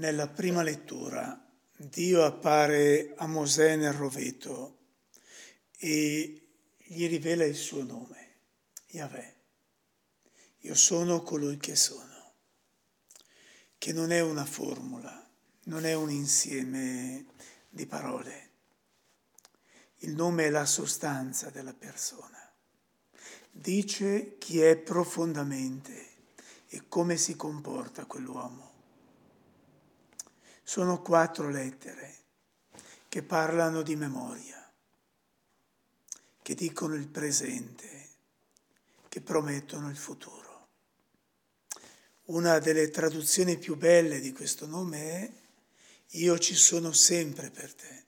Nella prima lettura Dio appare a Mosè nel roveto e gli rivela il suo nome, Yahweh. Io sono colui che sono, che non è una formula, non è un insieme di parole. Il nome è la sostanza della persona. Dice chi è profondamente e come si comporta quell'uomo. Sono 4 lettere che parlano di memoria, che dicono il presente, che promettono il futuro. Una delle traduzioni più belle di questo nome è Io ci sono sempre per te.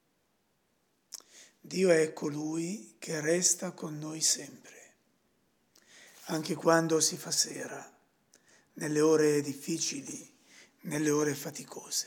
Dio è colui che resta con noi sempre, anche quando si fa sera, nelle ore difficili, nelle ore faticose.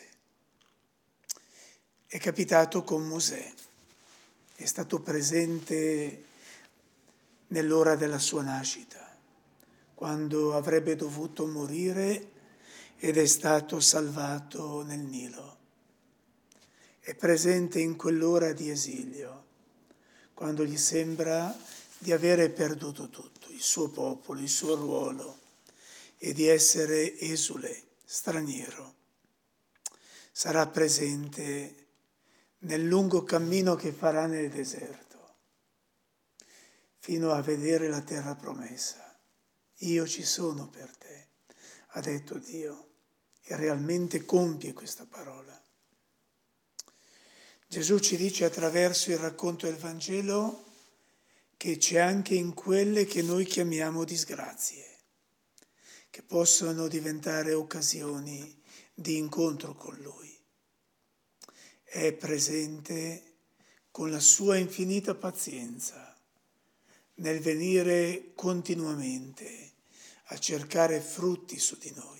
È capitato con Mosè, è stato presente nell'ora della sua nascita, quando avrebbe dovuto morire ed è stato salvato nel Nilo. È presente in quell'ora di esilio, quando gli sembra di avere perduto tutto, il suo popolo, il suo ruolo, e di essere esule, straniero. Sarà presente nel lungo cammino che farà nel deserto, fino a vedere la terra promessa. Io ci sono per te, ha detto Dio, e realmente compie questa parola. Gesù ci dice attraverso il racconto del Vangelo che c'è anche in quelle che noi chiamiamo disgrazie, che possono diventare occasioni di incontro con Lui. È presente con la sua infinita pazienza nel venire continuamente a cercare frutti su di noi.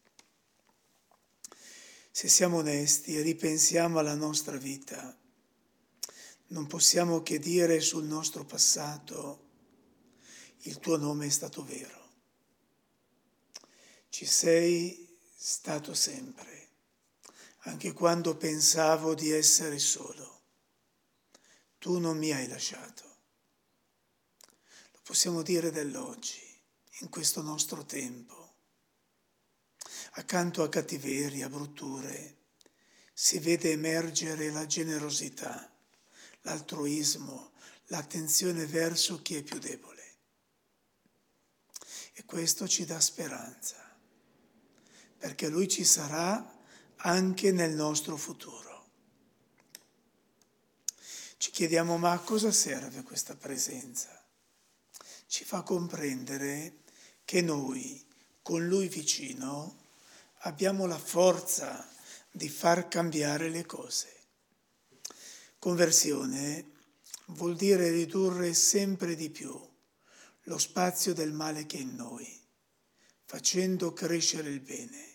Se siamo onesti e ripensiamo alla nostra vita, non possiamo che dire sul nostro passato: il tuo nome è stato vero. Ci sei stato sempre, anche quando pensavo di essere solo. Tu non mi hai lasciato. Lo possiamo dire dell'oggi, in questo nostro tempo. Accanto a cattiverie, a brutture, si vede emergere la generosità, l'altruismo, l'attenzione verso chi è più debole. E questo ci dà speranza, perché Lui ci sarà anche nel nostro futuro. Ci chiediamo: ma a cosa serve questa presenza? Ci fa comprendere che noi, con Lui vicino, abbiamo la forza di far cambiare le cose. Conversione vuol dire ridurre sempre di più lo spazio del male che è in noi, facendo crescere il bene.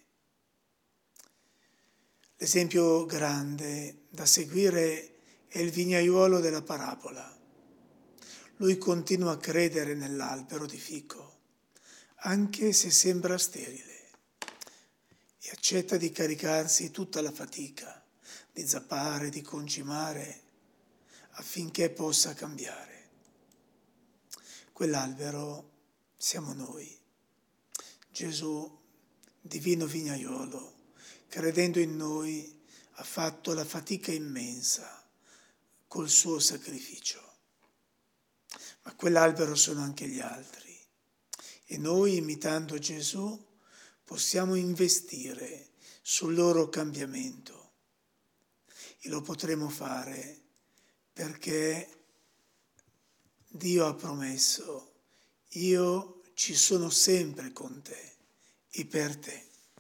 L'esempio grande da seguire è il vignaiuolo della parabola. Lui continua a credere nell'albero di fico, anche se sembra sterile, e accetta di caricarsi tutta la fatica, di zappare, di concimare, affinché possa cambiare. Quell'albero siamo noi. Gesù, divino vignaiolo, credendo in noi, ha fatto la fatica immensa col suo sacrificio. Ma quell'albero sono anche gli altri. E noi, imitando Gesù, possiamo investire sul loro cambiamento. E lo potremo fare perché Dio ha promesso: io ci sono sempre con te e per te.